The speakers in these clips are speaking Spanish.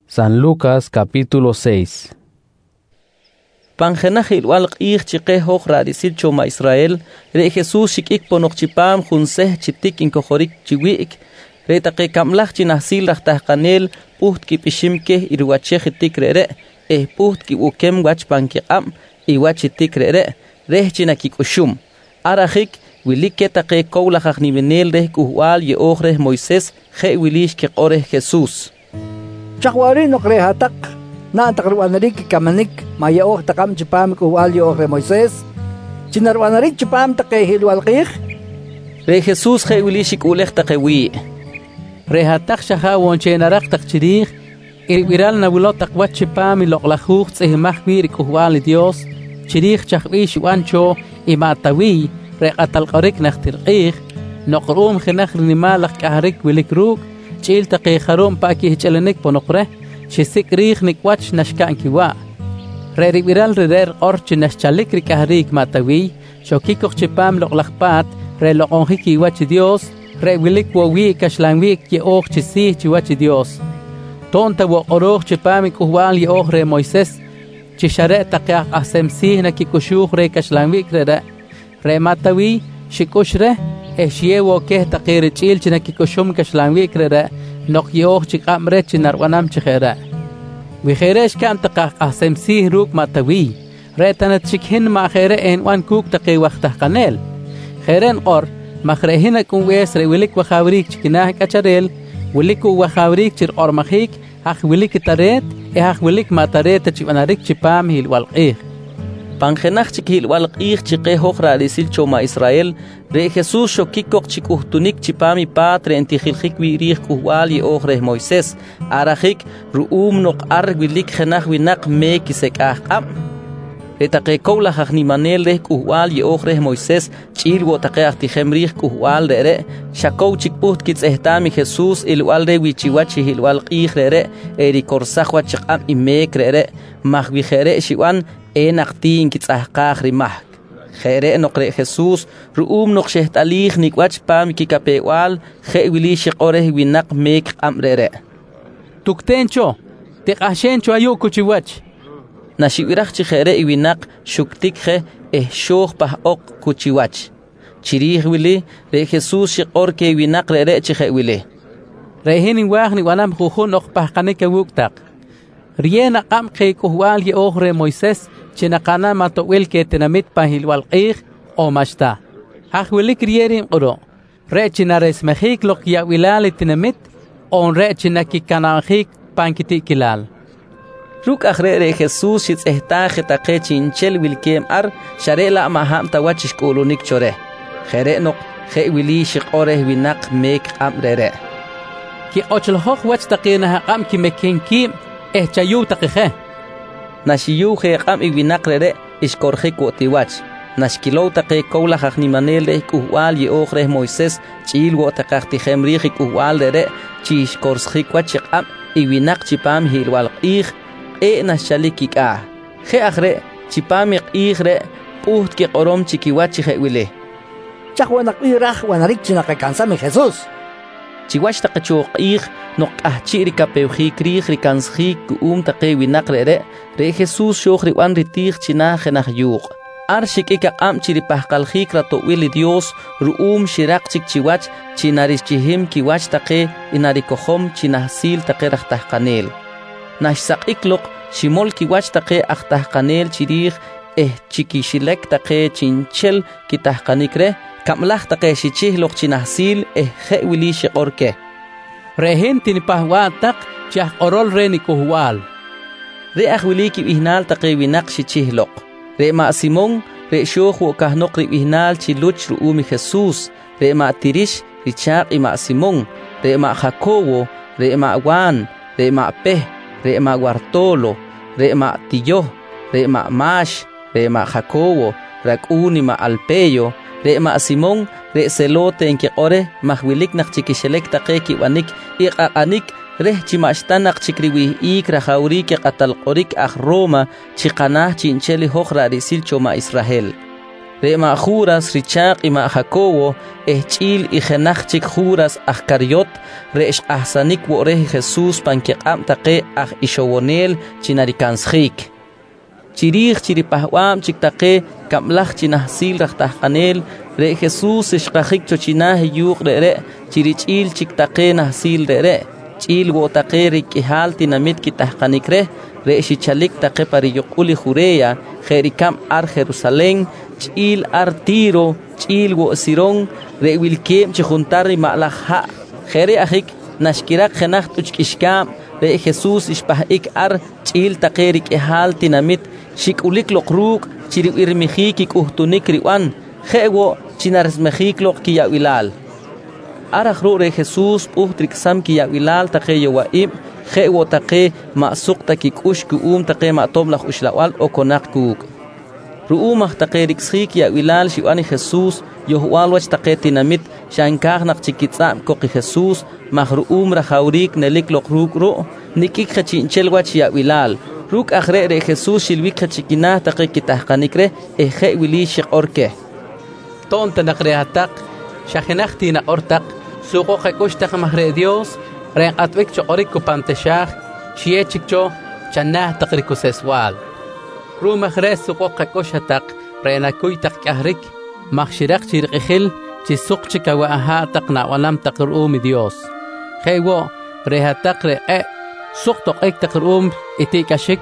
San Lucas capítulo 6. Panjenaj ilwal q'ij chiqej hoj radisil choma Israel, re Jesús xik'ik ponoj chipam junsej chitik inkojorik chiwi'ik, re taqe kamlaj chinahsil rajtajqanel puht kipishim kej irwachej itik re, puht kibukem wach pankiq'am iwach itik re, rej chinakikushum. Arajik wilik ke taqe kowlajaj nibenel rej kuhwal yeoj rej Moisés, je wilish keqorej Jesús. Chakwarin no krehatak na antakruanarik kamanik mayaoh takam chipam kuwal yo re Moisés chinarwanarik chipam takehilwal qih re Jesús je wilishik ulej takewi re hatak shaha wonchenarak takchirih irwiral na wilot takwat chipam iloqlajuj tsehmaj wir kuwal Dios chirih chakwish wancho imatawi re atalqarik naktirqih noqrum khinakh nimalak kahrik wilikruk chil taqi kharum paki hichalenik ponoqre chisik rih nikwach nashkan kiwa re ribiral rer orch nashchalik rikahrik matawi shokiko chipam loqlaqpat re loqonji kiwach Dios re wilik wowi kashlanwi ki oj chisi chiwach Dios tonta wo oroj chipam kuwal ye oj re Moisés chishare taqaq asemsi na kikushuj re kashlanwi re matawi shikushre Eshiewo ke taqir chil china kikushum kashlanwi krere nok yoh chiqamre chinarwanam chkhera wi kheresh kan taqaq ahsemsi ruk matawi retanat chikhin ma khere en wan kuk taqi waqtah qanel kheren qor makhrehina kun wes re wilik wa khawrik chikina kacharel wilik wa khawrik chir or makhik hak wilik taret hak wilik mataret chibanarik chipam hil walqih Panjenaj chikil wal q'ij chiqej hoj radisil choma Israel, re Jesús xokikok chikuhtunik chipami patre entijilhik wirij kuhwal ye oj rej Moisés, arajik ru'um nok ar wilik jenaj winak me kisek'aj q'ab. Re taqe kowlajaj nimanel rej kuhwal ye oj rej Moisés, ch'il wo taqe ajtijem rij kuhwal re, shakow chikpuht kitz'ehtami Jesús ilwal re wichiwach hilwal q'ij re, erikorsaj wach chiq'ab imek re, majwijere xiwan enaqtin kitzahqaj rimaj jere noqre Jesús ru'um noq xehtalij nikwach pam kikapewal je wili xiqorej winaq mek q'amrere tuktencho tiqashencho ayu kuchiwach nashiwiraj chi jere iwinaq shuktik je shoj pah oq kuchiwach chirij wili re Jesús xiqor ke winaq rere chi je wili rehin waj ni wanam jujun oq pahqanik wuktaq riena qam ke kuhwal ye oj re Moisés chinaqana matowel ke tenamit pahilwal qih o mashta haj wilik rierin qoro re chinares mejik lok ya wilal tenamit on re chinaki kanajik pankiti kilal ruk ajre re Jesús chitzehtaj taqe chinchel wilkem ar sharela maham tawachish kulunik chore jere nok je wili shiqore winaq mek amrere ki ochel hoj wach taqina qam ki mekenki chayu taqije nashiyu je qam iwinaq rere ishkorje kotiwach nashkilow taqe kowlajaj nimanel rej kuhwal ye oj rej Moisés ch'il wo taqajtijem rij kuhwal rere chishkorsjik wach qam iwinaq chipam hilwal q'ij nashchalik ik'aj je ajre chipam q'ij re puht ke qorom chikiwach je wili chaqwanaq iraj wanarik chinaqekansami Jesús chiwach taqe choq'ij nok ahchi rikapewji krij rikansji taqe winaq re Jesús xoj riwan ritij china jenaj yuq ar xik'ika q'am chiripajqaljik ratowil Dios ru'um xiraq chik chiwach chinarixchihim kiwach taqe inarikojom chinahsil taqe rajtajqanel naxsaq'ik loq ximol kiwach taqe ajtajqanel chirij chikixilek taqe chinchel kitajqanik re kamlaj taqe xichij loq chinahsil je wili xiqorke rehin tinipahwa taq chaj orol re nikuhwal re ajwili kibihnal taqe winaq xichij loq re ma Simón re xoj wo kajnoq ribihnal chiluch ru'umi Jesús re ma tirish richaq ima Simón re ma Jacobo re ma Juan re ma Pej re ma Bartolo re ma Tiyo re ma Mash re ma Jacobo rak'uni ma Alpeyo re ma Simón re selote en kiqore mahwilik naq chikishelek taqe kiwanik iqaqanik rej chimashtanaq chikriwi ikra jawrik qatal qorik aj Roma chiqanaj chincheli hoj radisil choma Israel Rema Juras Richaq ima Jacobo ch'il y jenachchik Juras Ajcariot resh ahsanik wore Jesús pankiqam taqe aj ishowonel chinarikansjik chirij chiripahwam chiktaqe kamlaj chinahsil rajtahqanel re Jesús ishqajik chochinah yuq re chirich'il chiktaqe nahsil re ch'il wotaqe rikihal tinamit kitahqanik re shichalik taqe pariyuquli Jurea jerikam ar Jerusalén ch'il ar Tiro ch'il wo Sirón re wilkem chijuntar ma'lajha jere ajik nashkirak jenaj tuchkishkam re Jesús ishpahik ar ch'il taqe rikihal tinamit shikulik loqruk chiriwirmijik ikuhtunik riwan jewo chinarsmejik loq kiyawilal arajru re Jesús uhtriksam kiyawilal taqe yowaim jewo taqe ma'suq takikush kuum taqe ma'toblaj ushlawal okonak kuk ru'umaj taqe riksjik yawilal shiwani Jesús yohwalwach taqe tinamit shankaj naq chikitzam koqi Jesús majru'um rajawrik nelik loqruk ru nikik khachinchel yawilal ruk ajre re Jesús shilwik khachikinah taqe kitahqanik re eje wili shiqorke tonta naqre ataq shajenajti naqortaq suqo qekush mahre Dios ren atwik choqorik kupanteshaj shiechikcho chanah taqrikuseswal rumajre suqo qekush ataq renakuy taq kahrik mahshiraq chirqijil chisuq chikawa aha taq nawalam taqrum Dios jewo rehataq re suq toqek taqrum itikashik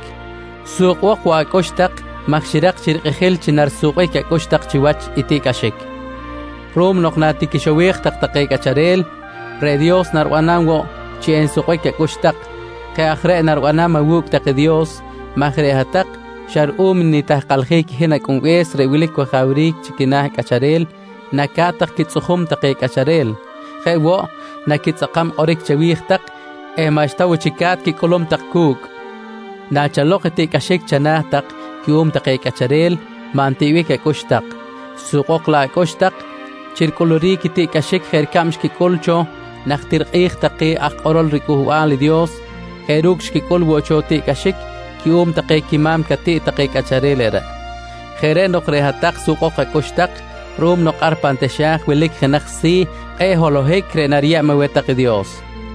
suqo qekush taq mahshiraq chirqijil chinar suqek qekush taq chiwach itikashik rum noqnati kishawih taq taqek acharel re Dios narwanango chien suqek qekush taq qajre narwanama wuk taq Dios mahre hataq sharum ni tahqalhik hina kunwes rewilik wa khawrik chikinah kacharel nakataq kitsuhum taqe kacharel jewo nakitsaqam orik chawih taq mashtaw chikat ki kolom taq kuk nachaloq ti kashik chanah taq kium taqe kacharel mantiwi ke kushtaq suqoq la kushtaq chirkolori ki ti kashik kherkamsh ki kolcho naqtirqih taqe aqorol rikuhwal Dios heruksh ki kolwo choti kashik kium taqe kimam kati taqe kacharelera khere noqre hataq suqoq kushtaq rum noqar panteshaj wilik khnaqsi holohek renaria mawetaq Dios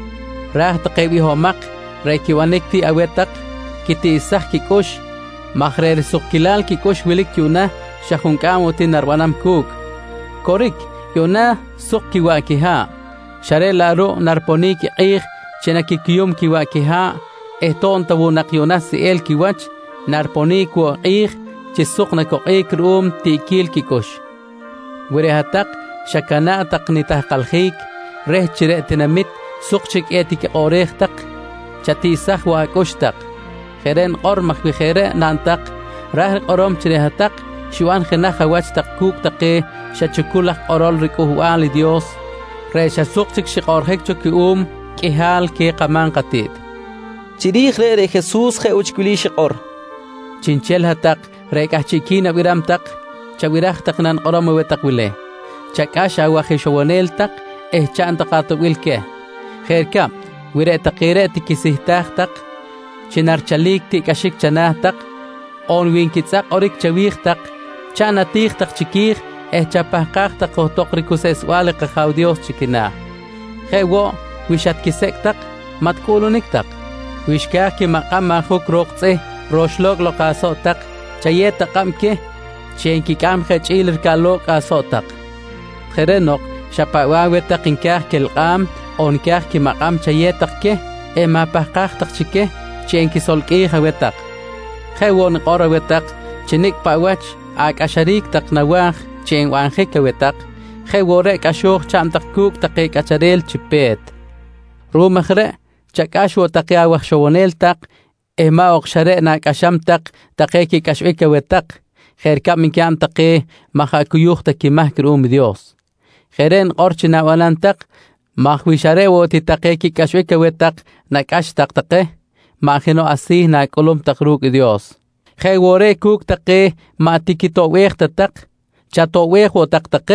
rah taqe bihomaq rekiwanik ti awetaq kiti isah kikush mahrer suqkilal kikush wilik yuna shajunkam utin narwanam kuk korik yuna suqkiwa kiha sharela ru narponik qih chenakikiyum kiwa kiha ehton tabu naqyuna siel kiwach narponik wa qih chisuqna koqik rum tikil kikush werehataq shakana taqnitah qalkhik reh chire tinamit suqchik etik oreh taq chatisah wa kushtaq kheren qormak bi khere nantaq rah qorom chirehataq shiwan khana khawach taq kuk taqe shachukulaq qorol rikuhwal Dios re shasuqchik shiqorhek chukum kihal ke qaman qatit chirij re Jesús khe uchkuli shiqor chinchel hataq re kahchikina wiram taq chawiraj taq nan qorom wetaq wile chakasha wa khishwanel taq chan taqatu wilke kherkam wire taqire tikisihtaq taq chinar chalik ti kashik chanah taq on winkitsaq orik chawih taq chana tih taq chikih chapahqaq taq toqrikus wale qahaw Dios chikina khewo wishat kisek taq matkulunik taq wishkah ki maqam mahuk roqtse roshlog loqaso taq chayet taqam ke chenki kam khachil kalo qaso taq kherenok shapawawe taq inkah kelqam onkah ki maqam chayet taq ke mapahqaq taq chike chenki solki hawetaq khewon qorawetaq chinik pawach akasharik taq nawaj chen wanje kawetaq khewore kashoh cham taq kuk taqe kacharel chipet rumajre chakasho taqya waj showonel taq ma oqshare na kasham taq taqe ki kashwe kawetaq kherkam min kam taqe mahakuyuh taqi mahkrum Dios kheren qorchina walan taq mahwishare woti taqe ki kashwe kawetaq na kash taq taqe mahino asih na kolum taqruk Dios khewore kuk taqe ma tikito weh taq chato weh o taq taqe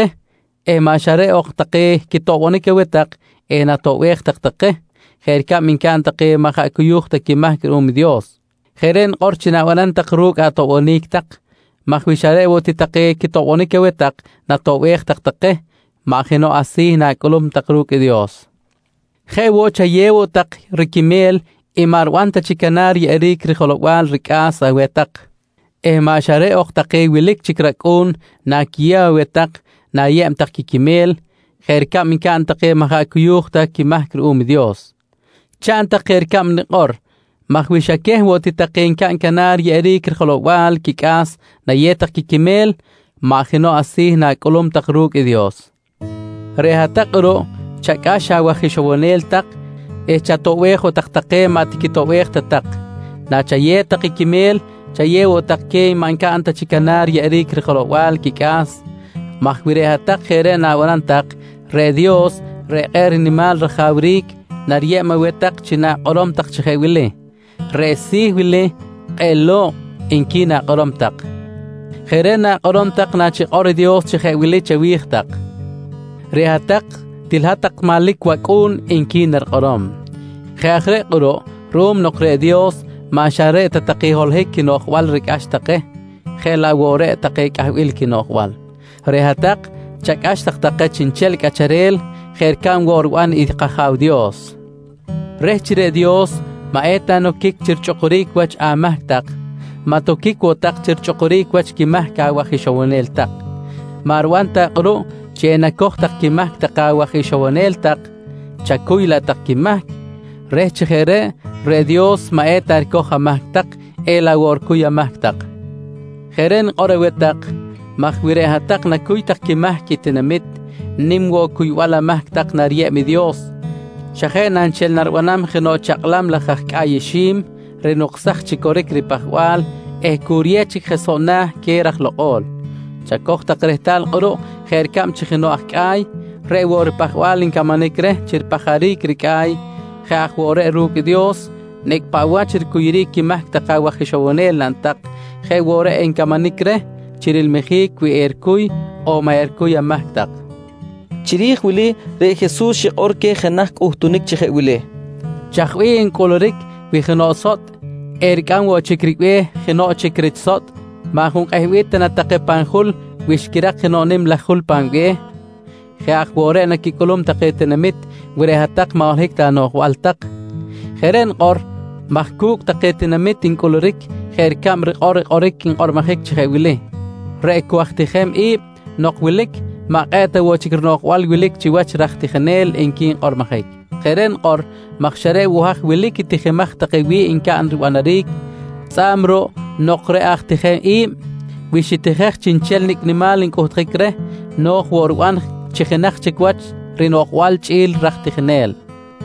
ma share oq taqe kito woni kawetaq na to weh taq taqe kherkam min kan taqe mahakuyuh taqi mahkrum Dios kheren qorchina walan taqruk ato wonik taq mahwishare wotitaqe kitobonike wetak na towex taqtaqe majeno así na kolum taqruk Dios Jewo chayewo tak rikimel imarwanta chikanar yerik riholwal rikasa wetak mashare oqtaqe wilik chikrakun na kiya wetak na yem takikimel khairkam min kan taqe mahakuyuq ta kimahkru Dios chanta khairkam niqor mahwishakeh wotitaqe kan kanar yerik riholwal kikas na yetak kikimel majeno así na kolum taqruk Dios rehataqro chakasha wajishobonel tak echatowejo taqtaqe matikitowej tatak na chaye taqikimel chayewo takke manka anta chikanar yerik riqolwal kikas mahwirehatak khere nawaran tak re Dios re animal rajawrik nariema wetak china qorom tak chewile re sihwile qelo inkina qorom tak khere na qorom tak na chi qor Dios chewile chawih tak rehatak tilhatak malik wakun inkinar qorom khaykhre qoro rom noqre Dios ma share tataqihol hekino wal rikashtaqe khela wore taqe kahwil kino wal rehatak chakashtaqe chinchel kacharel khair kam gorwan idqahaw Dios rechre Dios ma etano kik chirchoqrik wach amahtak ma tokik wotak chirchoqrik wach kimahka wahishawonel tak marwanta qoro chena kohtak kimak taqawa xishonel tak chakuyla tak kimak rechhere re Dios maetar koja mahtak ela workuya mahtak kheren qorewetak mahwire hatak na kuytak kimak kitnamit nimwo kuywala mahtak nariye mi Dios shahenan chel narwanam khino chaqlam la khakayishim renoqsakh chikorik ripahwal kuriye khesona kerach lool chakohtak rehtal qoro khair kam chkhino akay rewor pahwalin kamanikre chirpaharik rikay khawore ruk Dios nek pawachir kuyiri kimak taqawa khishonel lantak khawore en kamanikre chiril mexik wi erkuy o ma erkuy mahtak chirih wili re Jesus shiqorke khanaq uhtunik chkhewile chaqwi en kolorik wi khinosot erkan wo chikrikwe khino chikritsot mahun qahwit na taqepanhul wishkirak khinonim lahul pange khaq wore na kikolum taqetenamit wirehatak mawhik ta no waltak kheren qor mahkuk taqetenamit in kolorik khair kam qorik in qor mahik chewile reek waqtikhem ib noqwilik maqata wo chikrnoq wal wilik chiwach rakhti khanel in kin qor mahik kheren qor makhshare wo hak wilik tikhimakh taqewi in kan wanarik samro noqre akhtikhem ib wishitkhakh chinchelnik nimalin kohtkre noq worwan chikhnakh chikwach rinoq wal chil rakhtikhnel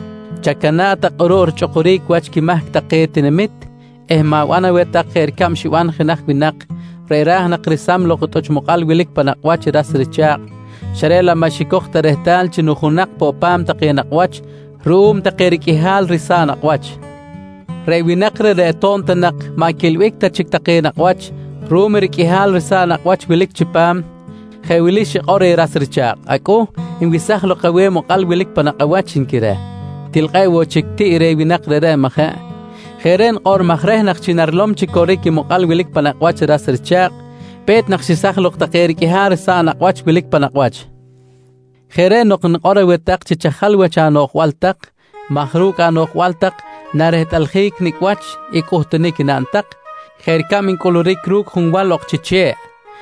chakanata qurur choqrik wach kimah taqetinamit ma wana wetaqer kam shiwan khnakh binak reerah naqrisam loqtoch muqal wilik panaqwach rasricha sharela mashikokh tarehtal chinukhunaq popam taqenaqwach rum taqerikihal risanaqwach rewinaqre reton tanaq makilwik tachik taqenaqwach rumerik ihal risana wach wilik chipam khawilish qore rasricha ako in wisahlo qawe muqal wilik panaqawachin kira tilqay wo chikti rewi naqrere makha kheren qor makhreh naqchinarlom chikorik muqal wilik panaqwach rasricha pet naqsisahlo taqerik ihal risana wach wilik panaqwach kheren noqn qore wetaq chichal wachanoq waltaq mahruqa noq waltaq naret alkhik nikwach ikuhtnik nantak khair kam in kolorik ruk khungwal oqchiche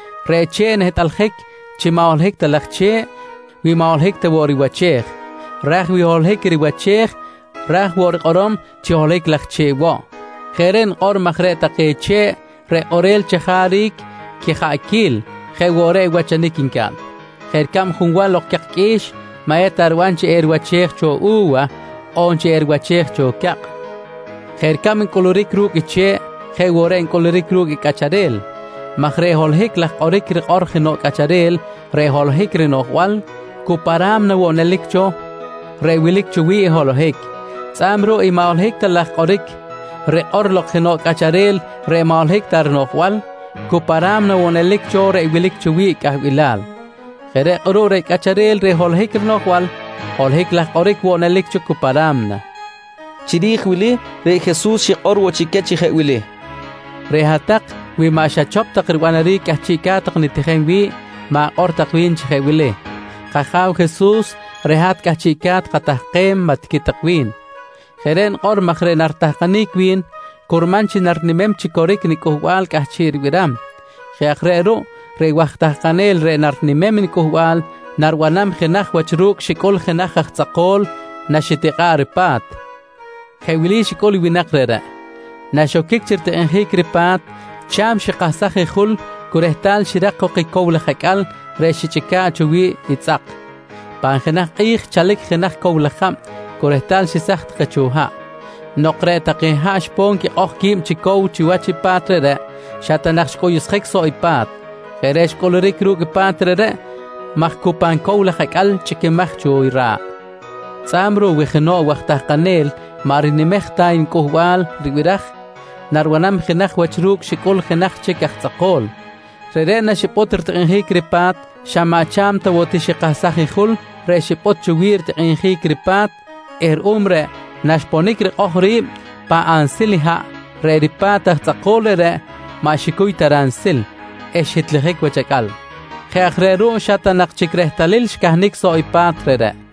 reche net alkhik chimaol hek talakche wi maol hek tawori wacheh rah wi hol hek ri wacheh rah wor qorom chiolek lakche wo kheren qor makhre taqeche re orel chakharik ki khakil khewore wachanik inkan khair kam khungwal oqqish maetar wanche er wacheh cho uwa onche er wacheh cho kaq khair kam in kolorik ruk iche khewore en kolorik ruk ikacharel makhre hol hek lak orik ri qor khino kacharel re hol hek ri noqwal kuparam na wonelik cho re wilik cho wi hol hek samro i maul hek talak orik re qor lok khino kacharel re maul hek tar noqwal kuparam na wonelik cho re wilik cho wi kahwilal khere qoro re kacharel re hol hek ri noqwal hol hek lak orik wonelik cho kuparam na chirih wili re Jesus shiqor wo chike chihe wili rehatak wi ma shachop taqirwanari kahchika taqnitijen wi ma ortaq win chewile qajaw Jesús rehat kahchikat qataqem matkitaqwin Jeren qor makhre nartaqanik win kurmanchi narnimem chikorik nikuhwal kahchir wiram Jeakrero rewaqtaqanel re narnimem nikuhwal narwanam khenach wachruk shikol khenach aqtzaqol nashitiqar pat Jewili shikol winakrera nashokik chirte enhik ripat cham shiqasakh khul kurehtal shiraq qikol khakal reshichika chuwi itzaq pan khenach qih chalik khenach kowlakham kurehtal shisakht qachuha noqre taqeha shponki oqkim chikow chiwachi patrere shatanach qoyuskhek so ipat Jeresh kolorik rug patrere mahkupan kowlakhakal chikemach chuira Samro wechno waqtaqanel marinimechtain kohwal riwirach narwanam khenach wachruk shikol khenach chikaqtzaqol Rerena shipotr t'inhik ripat shamacham tawotish qasakh re shipot chuwir t'inhik ripat umre nashponik riqohri pa ansiliha re ripat taqolere ma shikuy taransil eshitlihik wachakal Kheakhreru shatanaq chikrehtalil shkahnik so ipat rere